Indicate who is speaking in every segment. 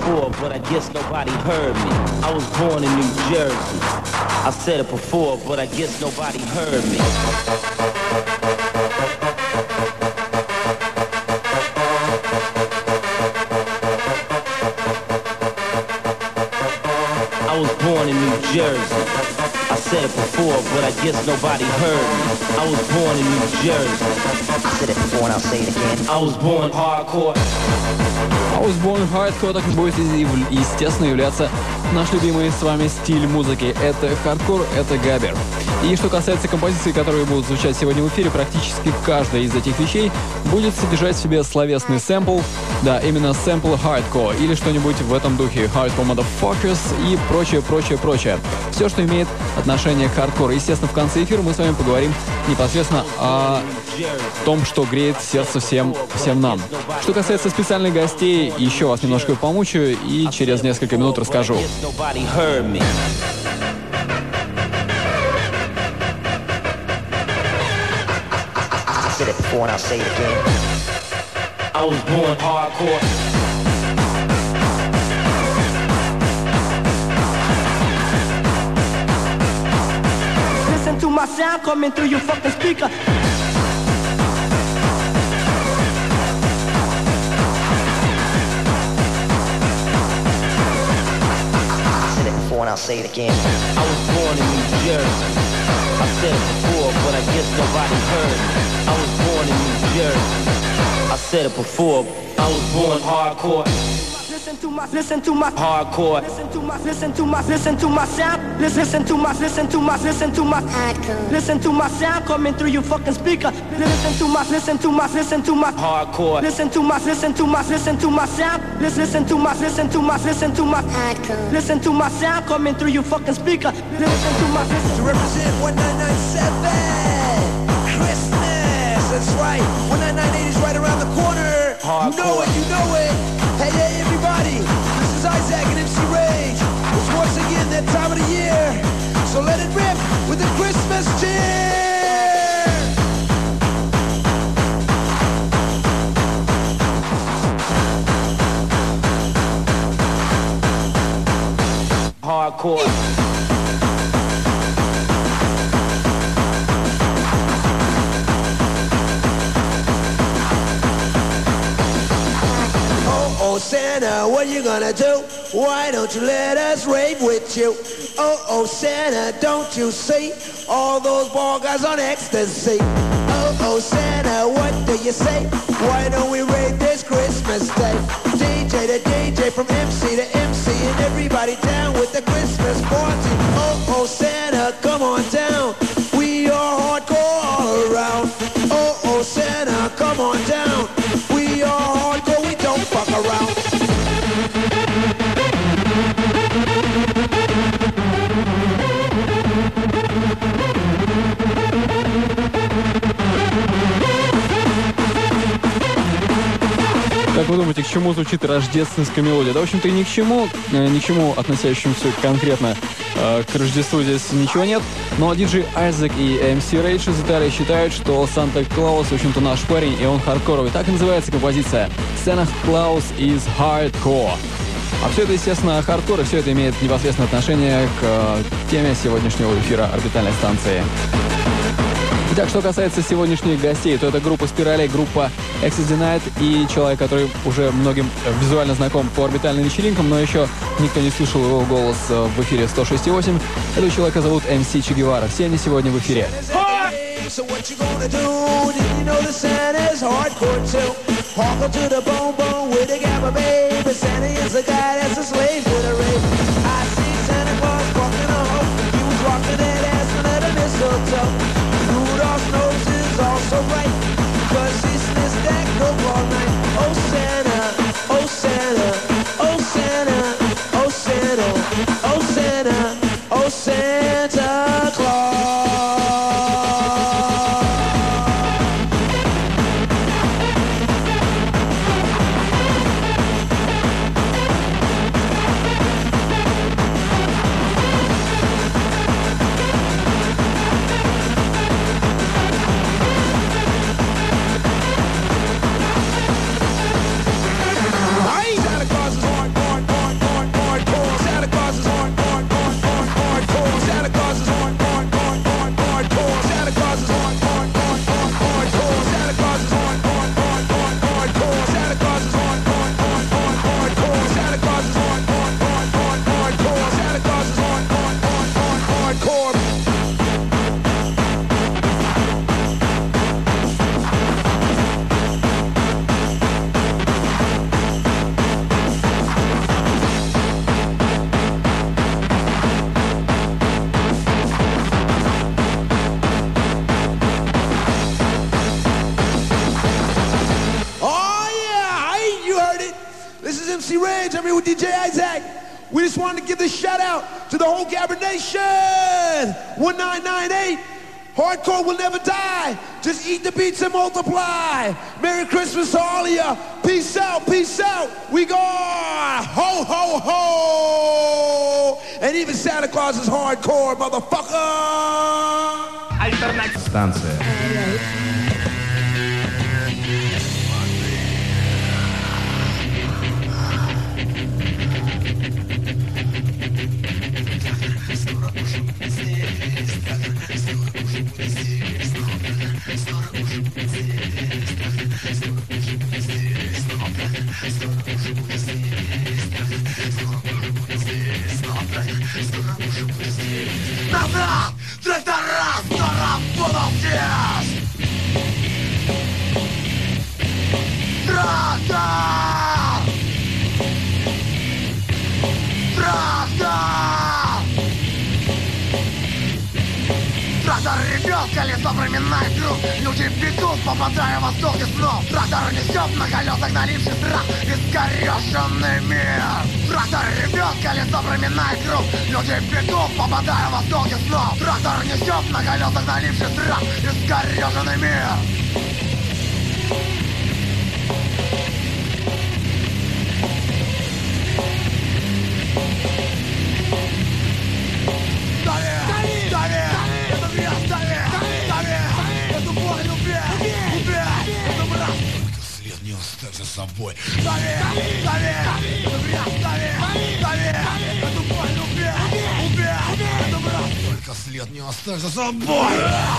Speaker 1: before, but I guess nobody heard me. I was born in New Jersey. I said it before, but I guess nobody heard me. I was born in New Jersey. I said it before, but I guess nobody heard me. I was born in New Jersey. I said it before and I'll say it again. I was born hardcore.
Speaker 2: I was born hardcore, так и будет, естественно, являться наш любимый с вами стиль музыки. Это хардкор, это габер. И что касается композиций, которые будут звучать сегодня в эфире, практически каждая из этих вещей будет содержать в себе словесный сэмпл. Да, именно сэмпл hardcore или что-нибудь в этом духе. Hardcore motherfuckers и прочее, прочее, прочее. Все, что имеет отношение к хардкору. Естественно, в конце эфира мы с вами поговорим непосредственно о том, что греет сердце всем нам. Что касается специальных гостей, еще вас немножко помучаю и через несколько минут расскажу.
Speaker 1: Said it before and I'll say it again. I was born hardcore. Listen to my sound coming through your fucking speaker. I said it before and I'll say it again. I was born in New Jersey. I said it before, but I guess nobody heard me. I was born in New Jersey. I said it before, I was born hardcore. Listen to my hardcore. Listen to my sound. Listen to my hardcore. Listen to my sound coming through your fucking speaker. Listen to my hardcore. Listen to my sound. Listen to my hardcore. Listen to my sound coming through your fucking speaker. Listen to my
Speaker 3: to represent 1997 Christmas. That's right. 19980 is right around the corner. Hardcore. You know it. Hey, hey, everybody. This is Isaac and MC Rage. It's once again that time of the year. So let it rip with the Christmas cheer.
Speaker 1: Hardcore.
Speaker 3: Oh, Santa, what you gonna do? Why don't you let us rave with you? Oh, Santa, don't you see all those ball guys on ecstasy? Oh, Santa, what do you say? Why don't we rave this Christmas day? DJ to DJ, from MC to MC, and everybody down with the Christmas party. Oh, Santa, come on down. We are hardcore all around. Oh, Santa, come on down. We are hardcore, we don't fuck around.
Speaker 2: Как вы думаете, к чему звучит рождественская мелодия? Да, в общем-то, ни к чему относящемуся конкретно к Рождеству здесь ничего нет. Но диджей Айзек и MC Rage из Италии считают, что Санта-Клаус, в общем-то, наш парень, и он хардкоровый. Так и называется композиция «Santa Claus is Hardcore». А все это, естественно, хардкор, и все это имеет непосредственное отношение к теме сегодняшнего эфира орбитальной станции. Итак, что касается сегодняшних гостей, то это группа «Спирали», группа Access Denied и человек, который уже многим визуально знаком по орбитальным вечеринкам, но еще никто не слышал его голос в эфире 106.8. Этого человека зовут MC Че Гевара. Все они сегодня в эфире.
Speaker 3: So what you gonna do? Did you know that Santa's hardcore too? Hardcore to the bone bone with a gamma babe. But Santa is a guy that's a slave to the rape. I see Santa Claus walking a hoe. He was walking that ass under the mistletoe. Rudolph's nose is also right, cause he sniffs that coke all night. Oh Santa, oh Santa, oh Santa, oh Santa, oh Santa, oh Santa Claus. This is MC Rage. I'm here with DJ Isaac. We just wanted to give this shout out to the whole Gabber Nation. 1998. Hardcore will never die. Just eat the beats and multiply. Merry Christmas to all of ya. Peace out, peace out. We go ho, ho, ho. And even Santa Claus is hardcore, motherfucker.
Speaker 4: Альтернативная станция.
Speaker 3: Назад! 300 раз! 100 раз буду здесь! Трактор! Трактор! Трактор ревет, колесо проминает круг. Люди бегут, попадая в восток и снов. Трактор несет на колесах наливший страх. Искореженный мир. Трактор ревет, колесо проминает круг. Люди бегут, попадая в восток и снов. Трактор несет на колесах наливший страх. Искореженный мир.
Speaker 5: Оставь за собой.
Speaker 3: Дави, дави, эту боль убей, это брат.
Speaker 5: Только след не оставь за собой.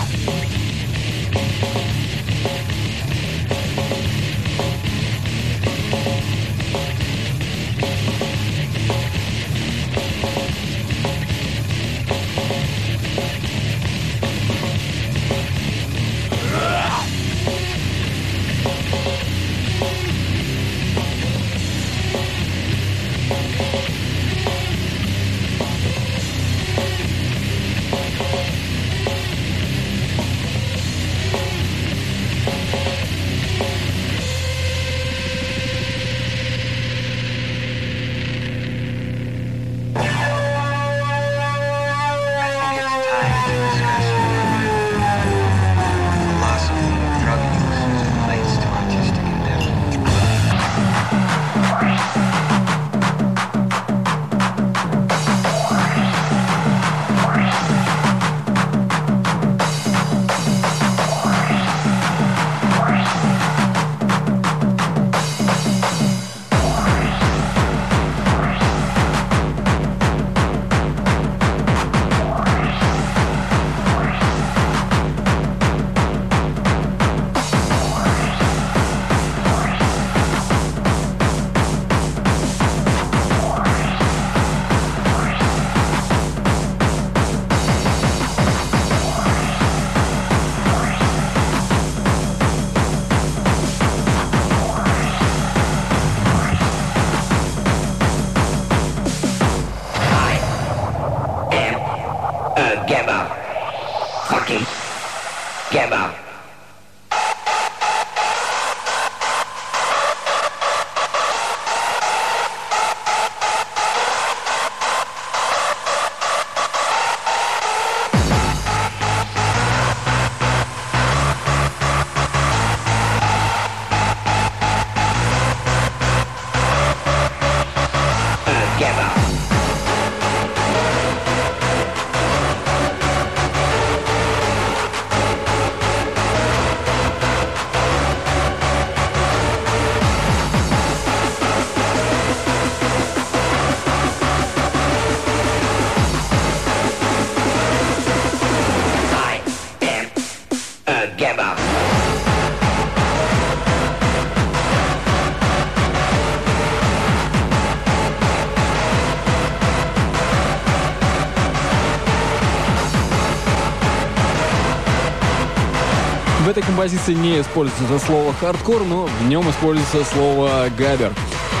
Speaker 2: В этой композиции не используется слово «хардкор», но в нем используется слово «габер».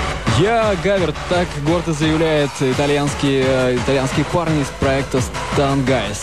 Speaker 2: Я гавер, так гордо заявляет итальянские парни из проекта Stun Guys.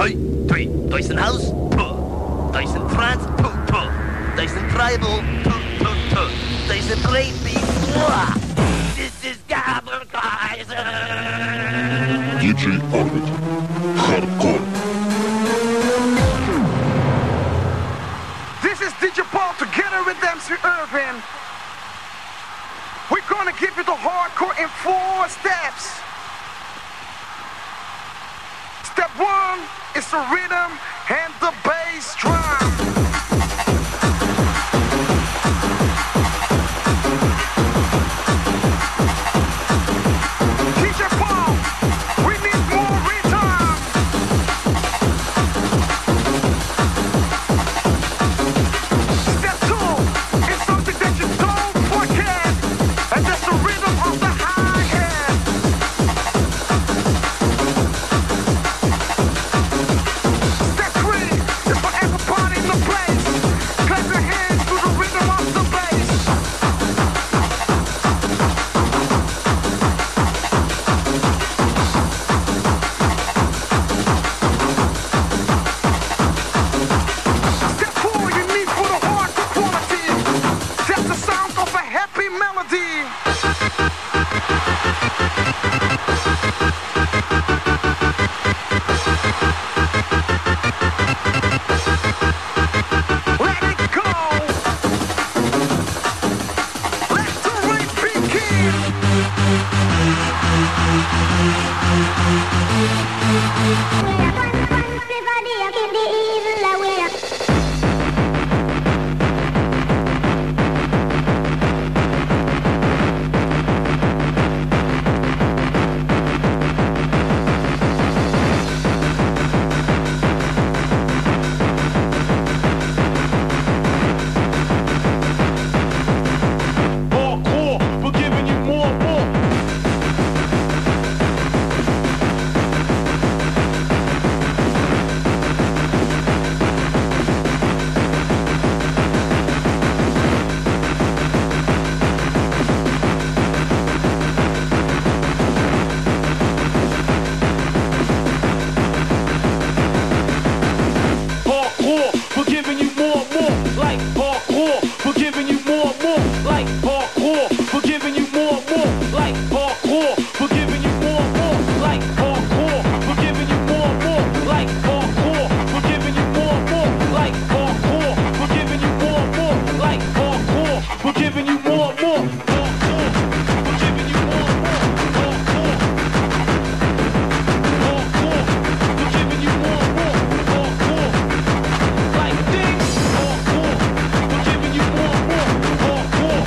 Speaker 6: Hoi, twee, Dyson House, Dyson France, Dyson Tribal, Dyson Great Beast. This is Gabber Kaiser.
Speaker 7: DJ Orbit. Hardcore.
Speaker 8: This is DJ Paul together with MC Irvin. We're gonna give you the hardcore in 4 steps. Step 1 is the rhythm and the bass drum. DJ Paul, we need more rhythm. Step 2 is something that you don't forget, and that's the rhythm of the hi-hat. Step 3 is for everybody in the place. Clap your hands to the rhythm of the bass. Step 4 you need for the hardcore quality. That's the sound of a happy melody. Let it go. Let the rave begin. Hardcore, we're giving you more and more. Hardcore, we're giving you more and more. Like hardcore, we're giving you more and more. Like hardcore, we're giving you more and more. Like hardcore, we're giving you more and more. Like hardcore, we're giving you more and more. Like hardcore, we're giving you more and more. Like hardcore, we're giving you more and more. Like hardcore, we're giving you more and more. Hardcore, we're giving you more and more. Hardcore, hardcore, we're giving you more and more. Hardcore. Like things, hardcore, we're giving you more and more. Hardcore,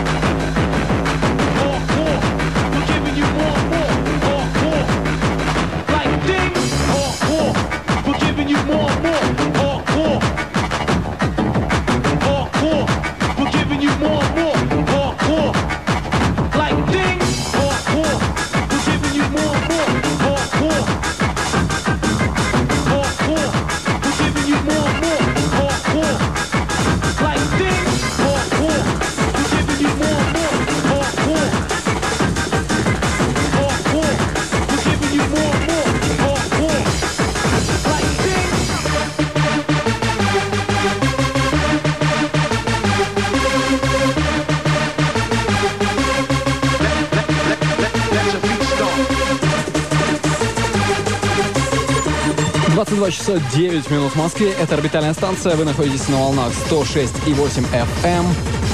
Speaker 8: hardcore, we're giving you more and more. Hardcore, like things, hardcore, we're giving you more and more. Hardcore, hardcore, we're giving you more and more. Hardcore, like things, hardcore, we're giving you more and more. Hardcore, hardcore, we're giving you more and more. Hardcore, like things, hardcore, we're giving you more and more. Hardcore, hardcore, we're giving you more and more. Hardcore, like things. Let your beat start.
Speaker 2: 22 часа 9 минут в Москве. Это орбитальная станция. Вы находитесь на волнах 106,8 FM.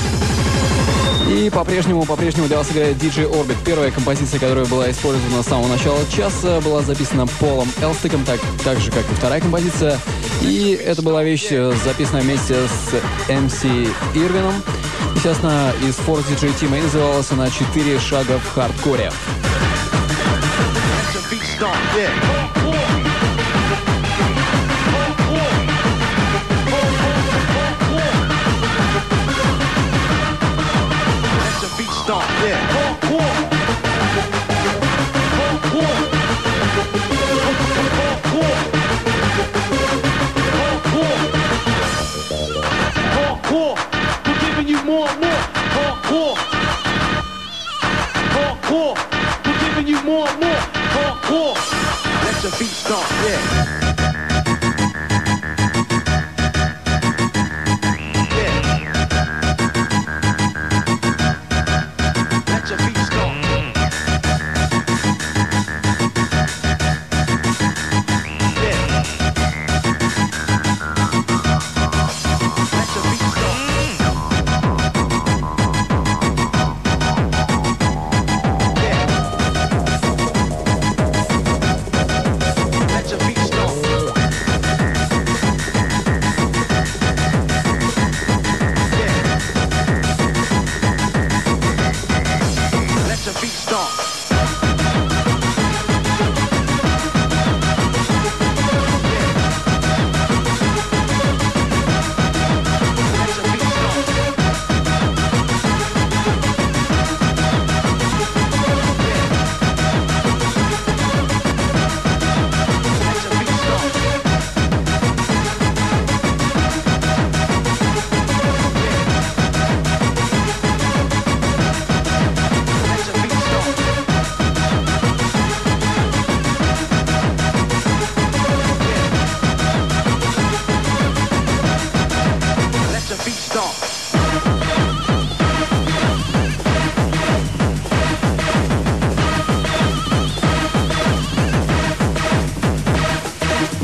Speaker 2: И по-прежнему для вас играет DJ Orbit. Первая композиция, которая была использована с самого начала часа, была записана Полом Элстиком, так же, как и вторая композиция. И это была вещь, записанная вместе с MC Ирвином. Естественно, из Force DJ Team, и называлась она «4 шага в хардкоре».
Speaker 6: Let your beat start, yeah. Let your beat start, yeah.
Speaker 8: Hardcore, we're giving you more and more. Hardcore, hardcore, we're giving you more and more. Hardcore,
Speaker 6: Let your beat start, yeah.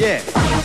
Speaker 6: Yeah.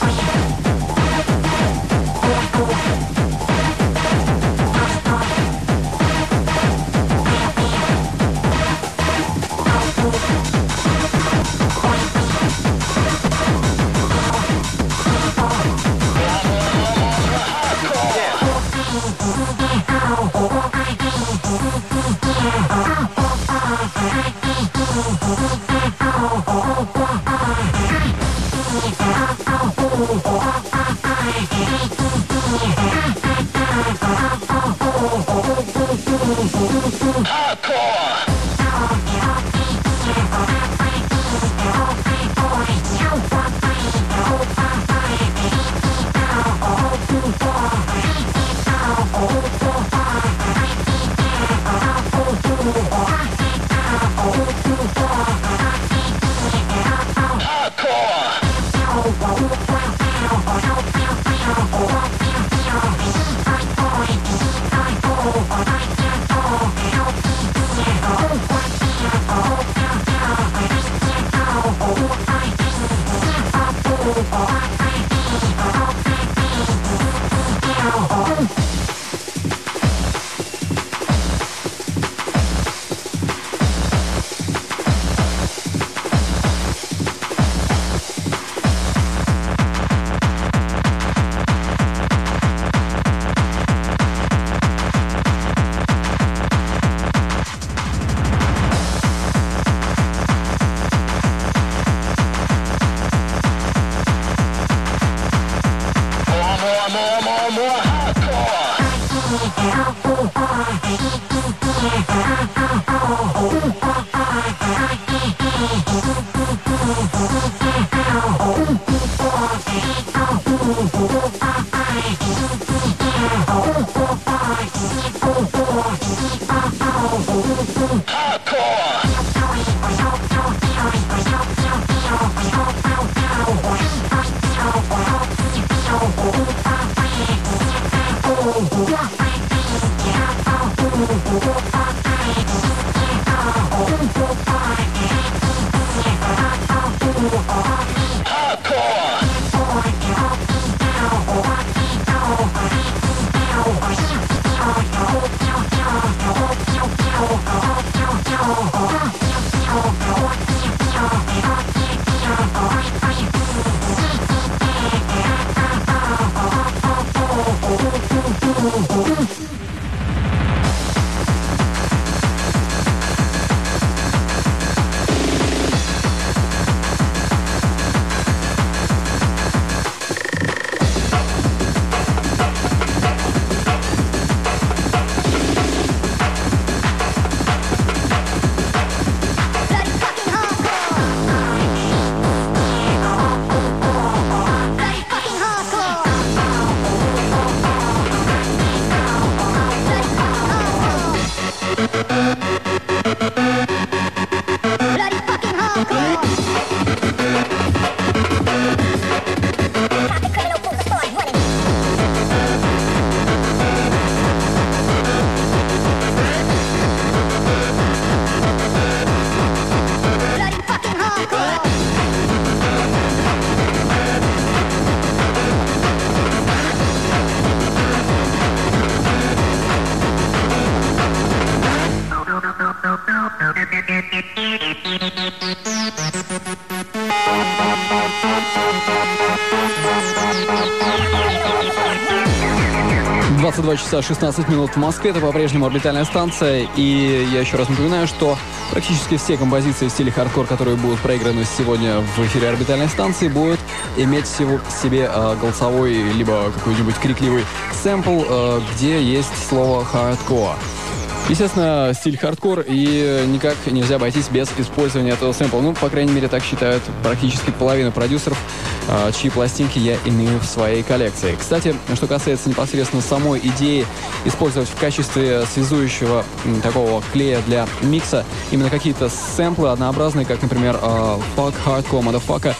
Speaker 2: Часа 16 минут в Москве. Это по-прежнему орбитальная станция. И я еще раз напоминаю, что практически все композиции в стиле хардкор, которые будут проиграны сегодня в эфире орбитальной станции, будут иметь в себе голосовой либо какой-нибудь крикливый сэмпл, где есть слово «хардкор». Естественно, стиль хардкор, и никак нельзя обойтись без использования этого сэмпла. Ну, по крайней мере, так считают практически половина продюсеров, чьи пластинки я имею в своей коллекции. Кстати, что касается непосредственно самой идеи использовать в качестве связующего такого клея для микса именно какие-то сэмплы однообразные, как, например, «Fuck Hardcore Motherfucker»,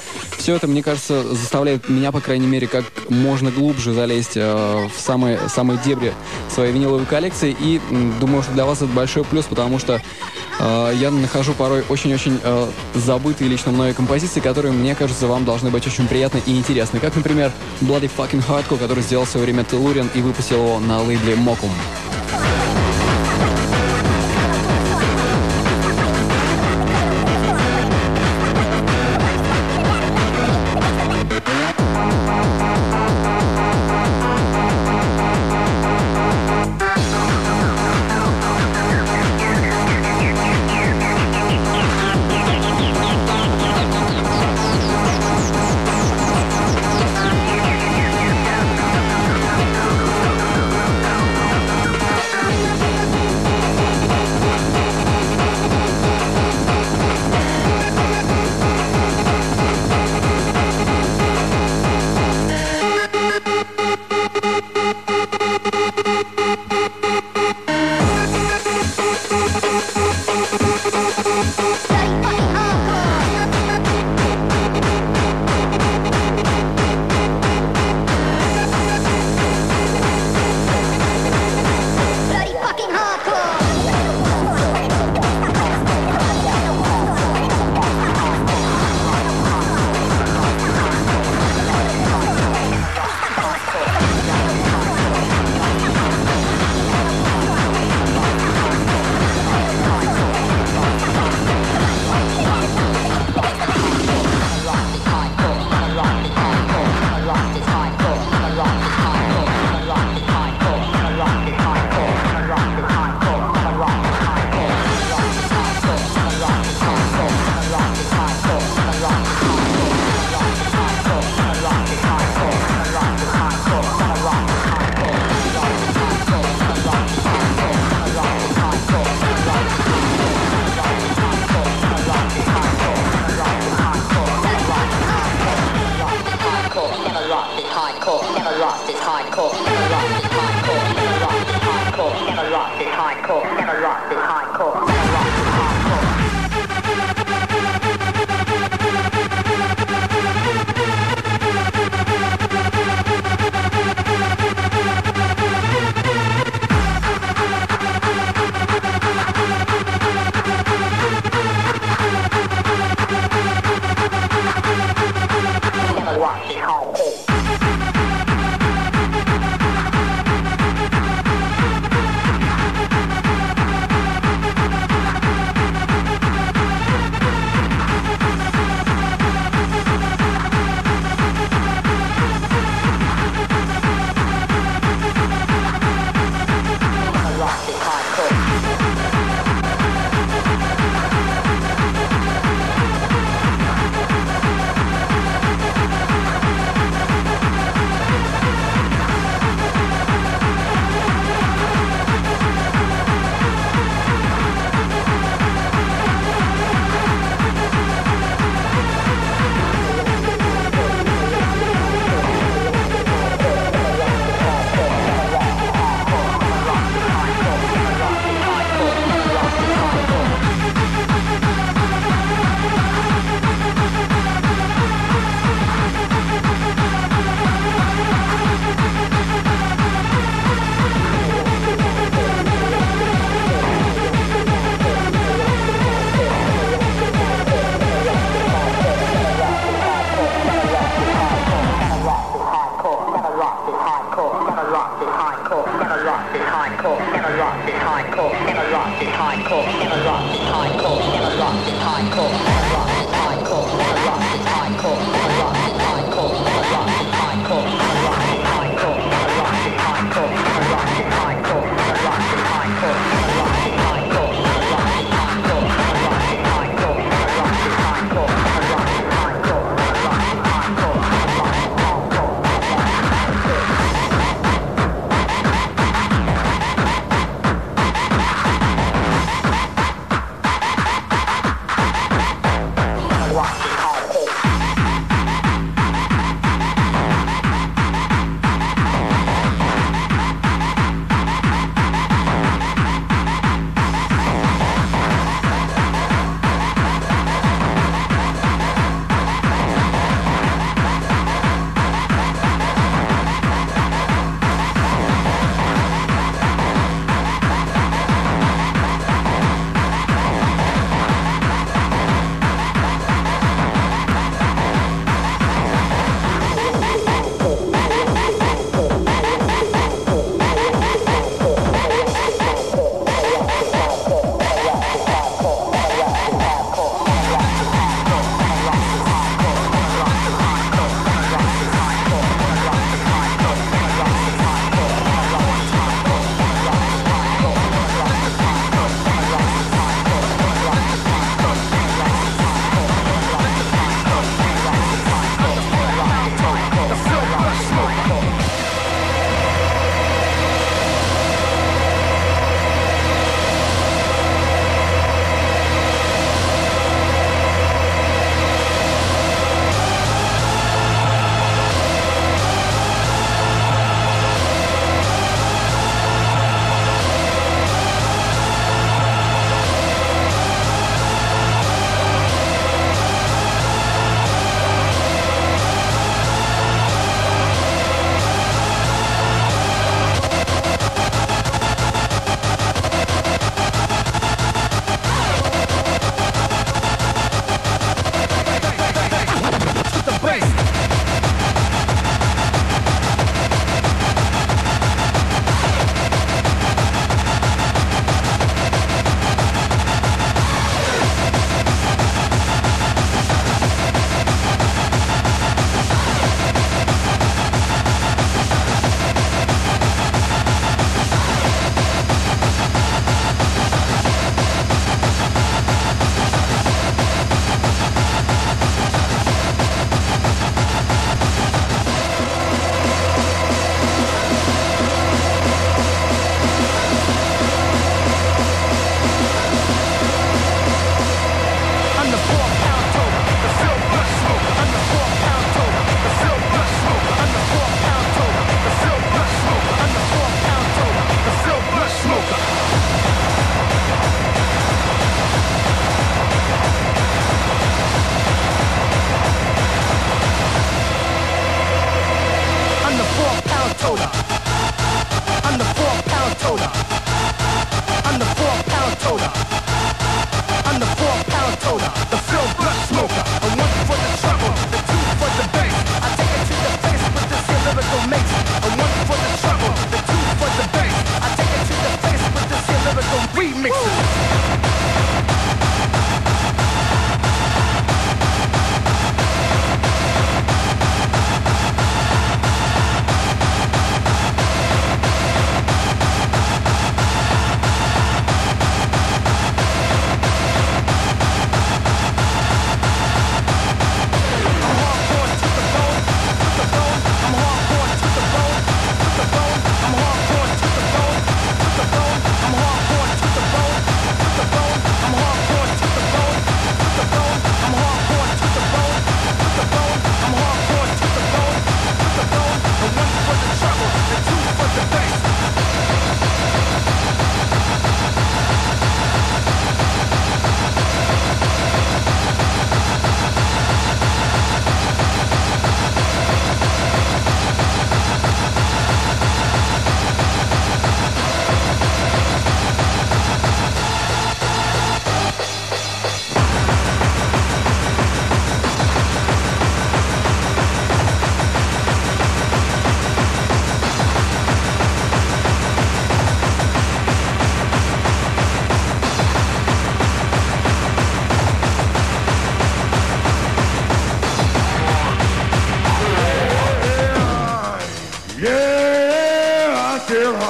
Speaker 2: все это, мне кажется, заставляет меня, по крайней мере, как можно глубже залезть в самые дебри своей виниловой коллекции. И думаю, что для вас это большой плюс, потому что я нахожу порой очень-очень забытые лично мной композиции, которые, мне кажется, вам должны быть очень приятны и интересны. Как, например, Bloody Fucking Hardcore, который сделал в свое время Tellurian и выпустил его на лейбле Mokum.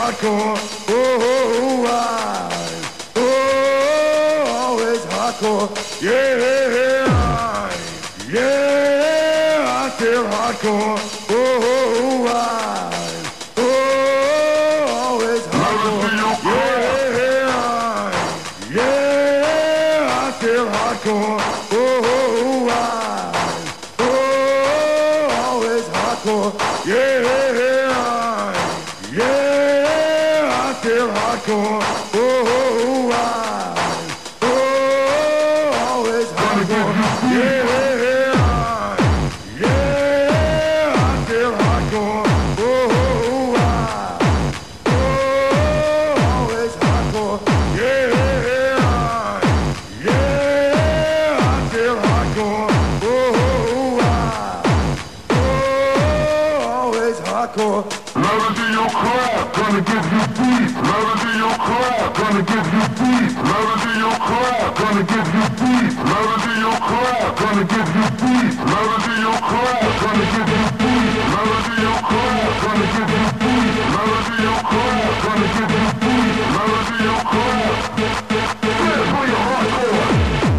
Speaker 5: hardcore. Oh, always hardcore. Yeah, I feel hardcore. Oh, always hardcore. Yeah, I feel hardcore. Oh, always hardcore. Yeah, I feel hardcore. Oh, always hardcore. Yeah, I feel hardcore. Oh, always hardcore. Yeah, I feel hardcore. Oh, always hardcore. Melody your crap, gonna give you beat. Melody your crap, gonna give you beat. Melody your crap, gonna give you beat. Melody your crap, gonna give you beat. Melody your crap, gonna give you beat. Melody your crap, gonna give you beat. Melody your crap, gonna give you beat. Melody your crap. Let's bring it hardcore.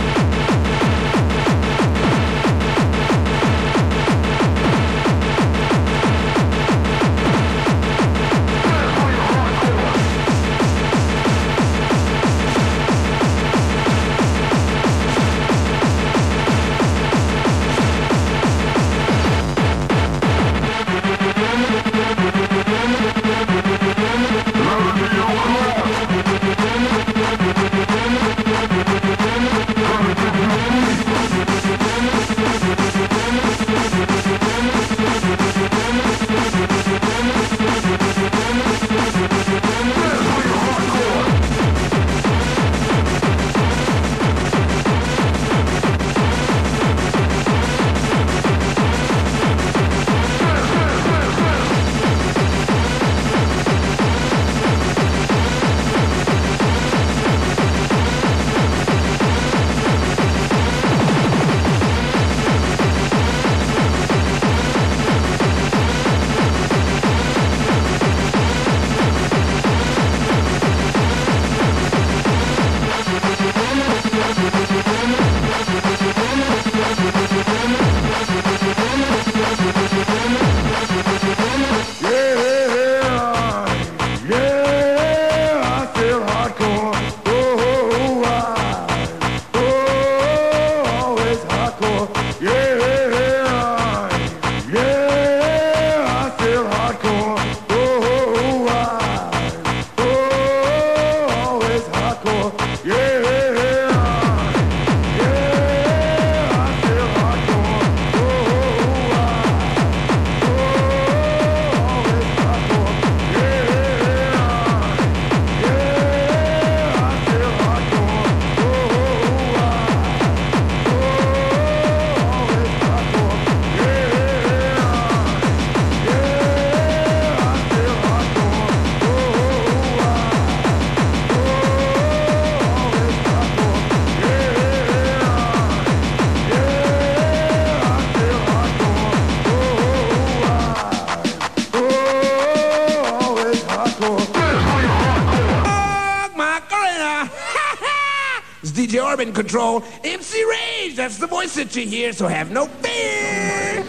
Speaker 5: DJ Orbit Control, MC Rage, that's the voice that you hear, so have no fear.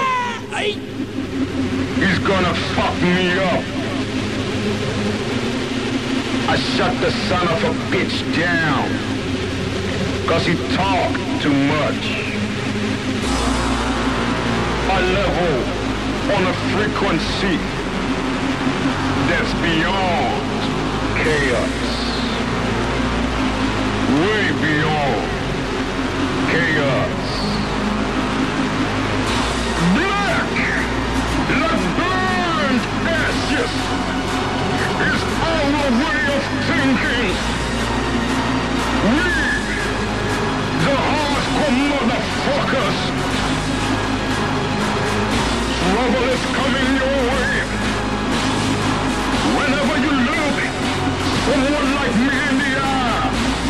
Speaker 7: He's gonna fuck me up. I shut the son of a bitch down, cause he talked too much. I level on a frequency that's beyond chaos. Way beyond chaos. Black, like burned ashes, is our way of thinking. We, the hardcore motherfuckers, trouble is coming your way. Whenever you look someone like me in the eye,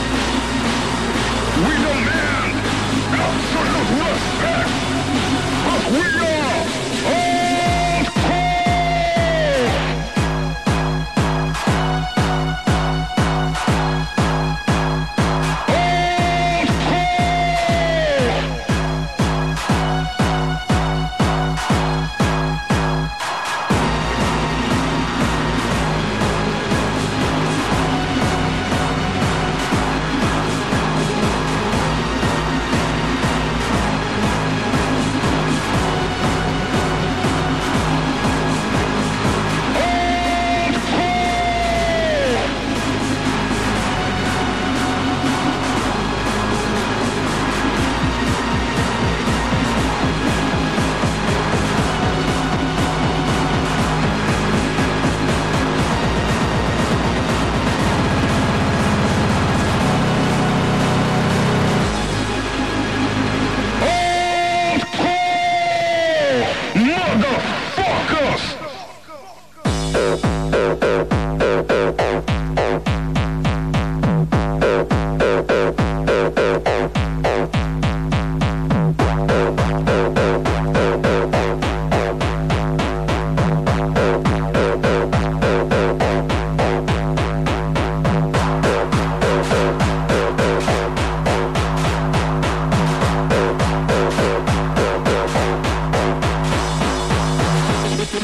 Speaker 7: we demand absolute respect, cause we are hardcore.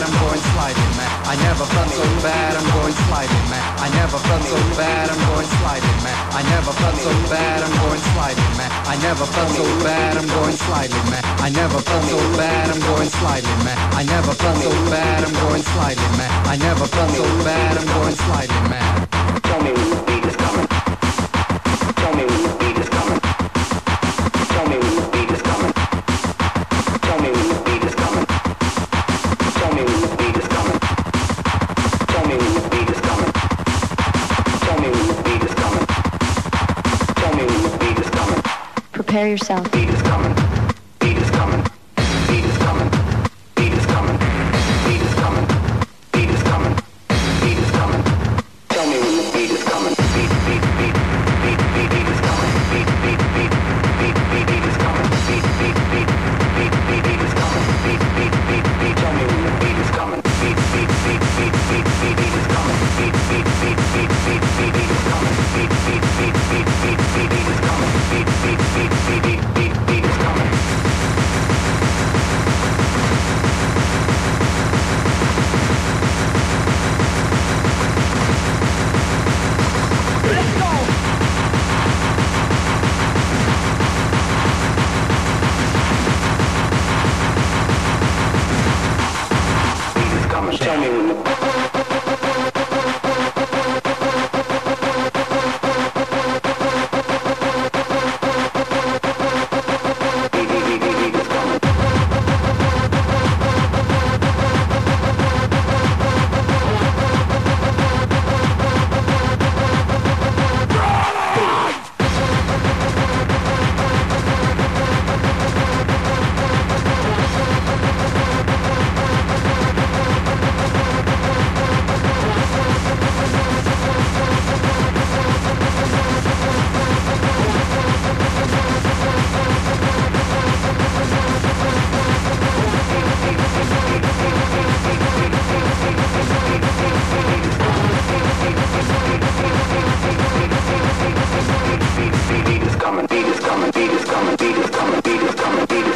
Speaker 9: bad, I'm going slightly mad. I never felt so bad, I'm going slightly mad. I never felt so bad, I'm going slightly mad. I never felt so bad, I'm going slightly mad. I never felt so bad, I'm going slightly mad. I never felt so bad, I'm going slightly mad. I never felt so bad, I'm going slightly mad. I never felt so bad, I'm going slightly mad.
Speaker 10: Tell me when the beat is coming. Tell me when the beat is coming. Tell me when the beat is coming. Tell me when the beat is coming. Tell me when the beat is coming. Tell me when the beat is coming. Tell me when the beat is coming. Tell me when the beat is coming.
Speaker 11: Prepare yourself.
Speaker 10: Beat is coming. Beat is coming. Beat is coming. Beat is coming. Beat is coming. Beat is coming. Beat is coming. Tell me when the beat is coming. Beat, beat, beat, beat, beat, beat is coming. Beat, beat, beat, beat, beat, beat is coming. Beat, beat, beat, beat, beat, beat is coming. Beat, beat, beat, beat. Tell me when the beat is coming. Beat, beat, beat, beat, beat, beat, beat is coming. Beat, beat, beat, beat, beat, beat, beat is coming. Beat, beat, beat, beat, beat, beat, beat is coming. Beat, beat, beat, beat, beat, beat, beat is coming. Tell me when the beat is coming, beat is coming, beat is coming, beat is coming, beat is coming, beat is coming, beat